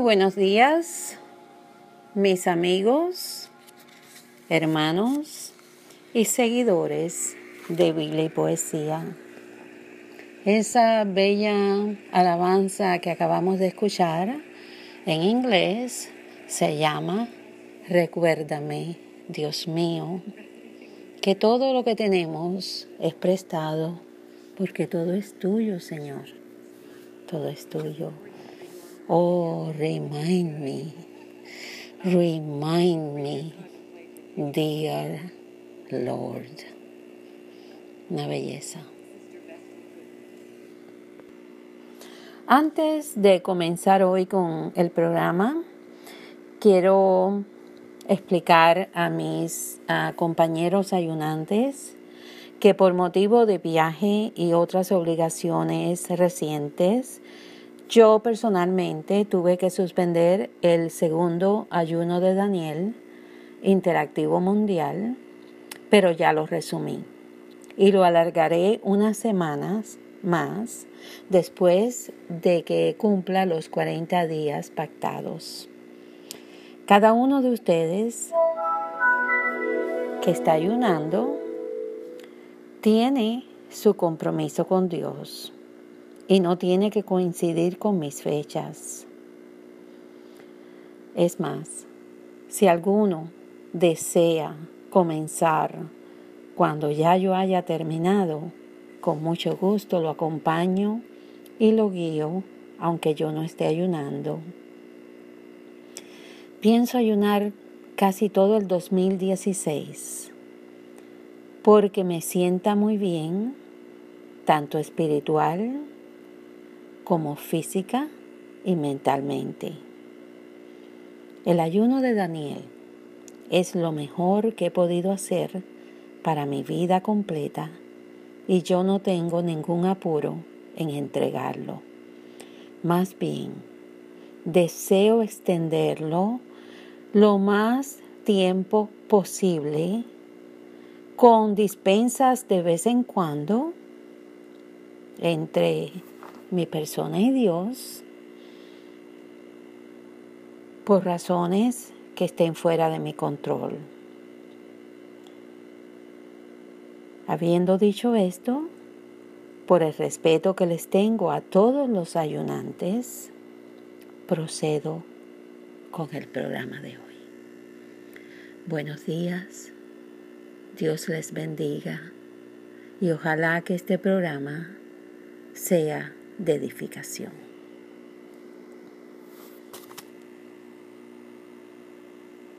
buenos días, mis amigos, hermanos y seguidores de Biblia y Poesía. Esa bella alabanza que acabamos de escuchar en inglés se llama Recuérdame, Dios mío, que todo lo que tenemos es prestado, porque todo es tuyo, Señor. Todo es tuyo. Oh, remind me, dear Lord. Una belleza. Antes de comenzar hoy con el programa, quiero explicar a mis compañeros ayunantes que por motivo de viaje y otras obligaciones recientes, yo personalmente tuve que suspender el segundo ayuno de Daniel interactivo mundial, pero ya lo resumí y lo alargaré unas semanas más después de que cumpla los 40 días pactados. Cada uno de ustedes que está ayunando tiene su compromiso con Dios y no tiene que coincidir con mis fechas. Es más, si alguno desea comenzar cuando ya yo haya terminado, con mucho gusto lo acompaño y lo guío, aunque yo no esté ayunando. Pienso ayunar casi todo el 2016, porque me sienta muy bien, tanto espiritual como física y mentalmente. El ayuno de Daniel es lo mejor que he podido hacer para mi vida completa y yo no tengo ningún apuro en entregarlo. Más bien, deseo extenderlo lo más tiempo posible con dispensas de vez en cuando entre mi persona y Dios por razones que estén fuera de mi control. Habiendo dicho esto, por el respeto que les tengo a todos los ayunantes, procedo con el programa de hoy. Buenos días, Dios les bendiga y ojalá que este programa sea de edificación.